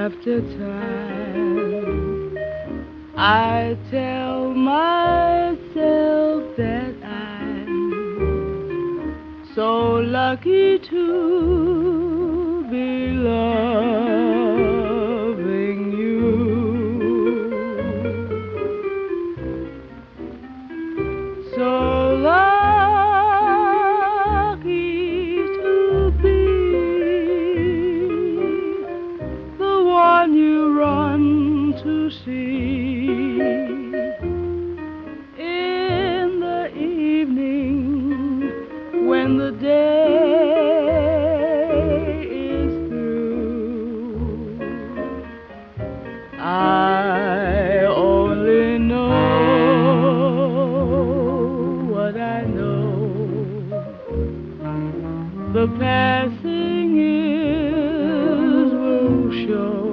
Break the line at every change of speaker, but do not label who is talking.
after time, I tell myself that I'm so lucky to be loving you. So lucky to be the one you run to see in the evening when the day is through. I only know what I know. The passing years will show